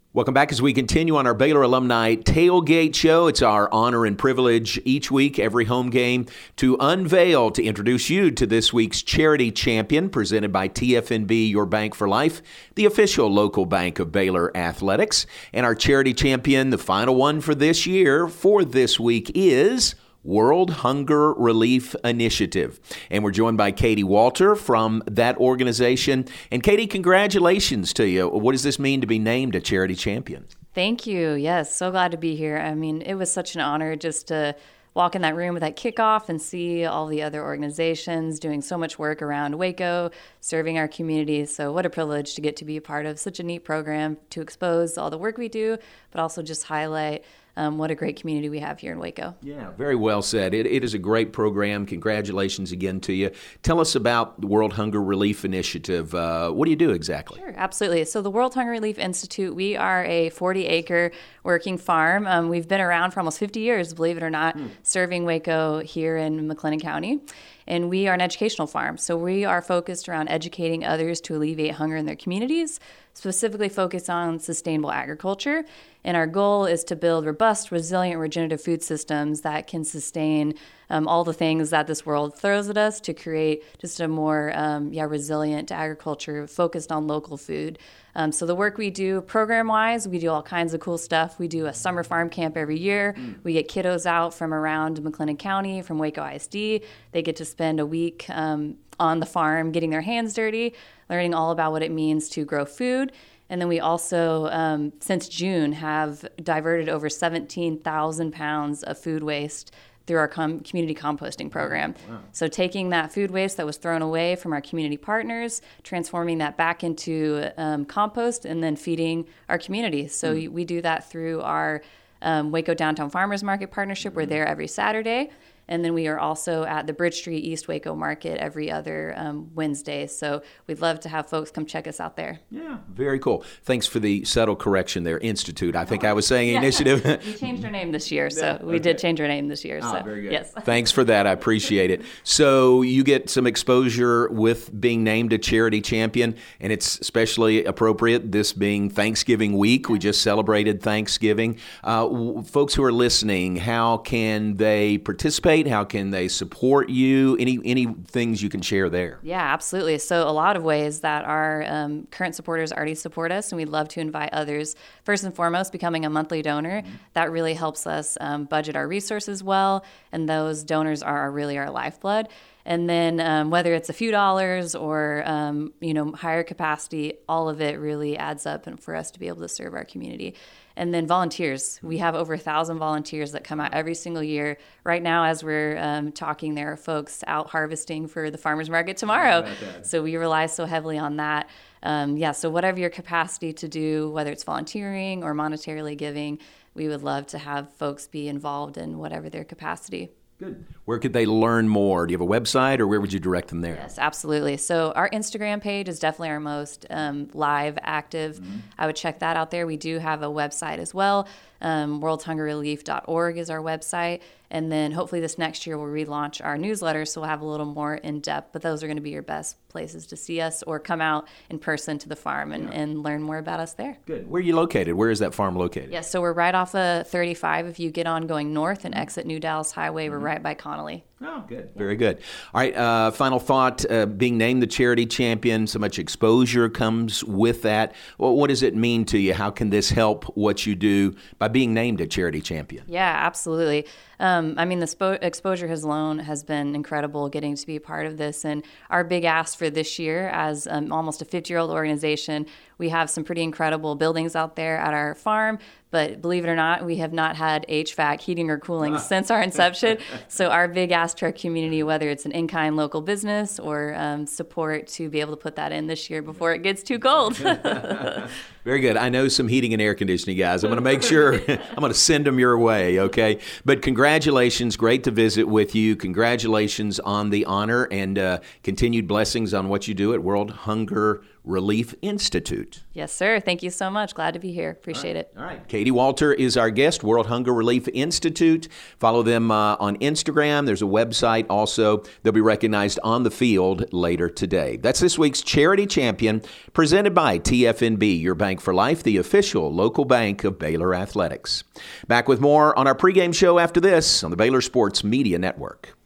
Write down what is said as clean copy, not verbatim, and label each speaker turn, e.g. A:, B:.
A: Welcome back as we continue on our Baylor Alumni Tailgate Show. It's our honor and privilege each week, every home game, to unveil, to introduce you to this week's charity champion presented by TFNB, Your Bank for Life, the official local bank of Baylor Athletics. And our charity champion, the final one for this year, for this week, is World Hunger Relief Initiative. And we're joined by Katie Walter from that organization. And Katie, congratulations to you. What does this mean to be named a charity champion?
B: Thank you. Yes, so glad to be here. I mean, it was such an honor just to walk in that room with that kickoff and see all the other organizations doing so much work around Waco, serving our community. So what a privilege to get to be a part of such a neat program to expose all the work we do, but also just highlight what a great community we have here in Waco.
A: Yeah, very well said. It is a great program. Congratulations again to you. Tell us about the World Hunger Relief Initiative. What do you do exactly?
B: Sure, absolutely. So the World Hunger Relief Institute, we are a 40-acre working farm. We've been around for almost 50 years, believe it or not, serving Waco here in McLennan County. And we are an educational farm. So we are focused around educating others to alleviate hunger in their communities, specifically focused on sustainable agriculture. And our goal is to build robust, resilient, regenerative food systems that can sustain all the things that this world throws at us to create just a more resilient agriculture focused on local food. So the work we do program-wise, we do all kinds of cool stuff. We do a summer farm camp every year. We get kiddos out from around McLennan County, from Waco ISD. They get to spend a week on the farm getting their hands dirty, learning all about what it means to grow food. And then we also, since June, have diverted over 17,000 pounds of food waste through our community composting program. Wow. So taking that food waste that was thrown away from our community partners, transforming that back into compost, and then feeding our community. So we do that through our Waco Downtown Farmers Market partnership. We're there every Saturday. And then we are also at the Bridge Street East Waco Market every other Wednesday. So we'd love to have folks come check us out there.
A: Yeah, very cool. Thanks for the subtle correction there, Institute. I think I was saying initiative.
B: We changed our name this year, so we did change our name this year. So
A: very good.
B: Yes.
A: Thanks for that. I appreciate it. So you get some exposure with being named a charity champion, and it's especially appropriate, this being Thanksgiving week. We just celebrated Thanksgiving. Folks who are listening, how can they participate? How can they support you? Any things you can share there?
B: Yeah, absolutely. So a lot of ways that our current supporters already support us, and we'd love to invite others. First and foremost, becoming a monthly donor. That really helps us budget our resources well, and those donors are really our lifeblood. And then whether it's a few dollars or higher capacity, all of it really adds up and for us to be able to serve our community. And then volunteers. We have over 1,000 volunteers that come out every single year. Right now, as we're talking, there are folks out harvesting for the farmers market tomorrow. So we rely so heavily on that. So whatever your capacity to do, whether it's volunteering or monetarily giving, we would love to have folks be involved in whatever their capacity.
A: Good. Where could they learn more? Do you have a website, or where would you direct them there?
B: Yes, absolutely. So our Instagram page is definitely our most live, active. I would check that out there. We do have a website as well. worldhungerrelief.org is our website. And then hopefully this next year we'll relaunch our newsletter, so we'll have a little more in-depth. But those are going to be your best places to see us or come out in person to the farm and learn more about us there.
A: Good. Where are you located? Where is that farm located?
B: Yes, so we're right off of 35. If you get on going north and exit New Dallas Highway, we're right by Connolly.
A: Oh, good. Very good. All right, final thought, being named the charity champion, so much exposure comes with that. Well, what does it mean to you? How can this help what you do by being named a charity champion?
B: Yeah, absolutely. The exposure has been incredible getting to be a part of this. And our big ask for this year, as almost a 50-year-old organization, we have some pretty incredible buildings out there at our farm. But believe it or not, we have not had HVAC, heating or cooling, since our inception. So our big ask to our community, whether it's an in-kind local business or support, to be able to put that in this year before it gets too cold.
A: Very good. I know some heating and air conditioning guys. I'm going to make sure, I'm going to send them your way, okay? But congratulations. Great to visit with you. Congratulations on the honor, and continued blessings on what you do at World Hunger Relief Institute.
B: Yes, sir. Thank you so much. Glad to be here. Appreciate it.
A: All right. Katie Walter is our guest, World Hunger Relief Institute. Follow them on Instagram. There's a website also. They'll be recognized on the field later today. That's this week's Charity Champion, presented by TFNB, Your Bank Bank for Life, the official local bank of Baylor Athletics. Back with more on our pregame show after this on the Baylor Sports Media Network.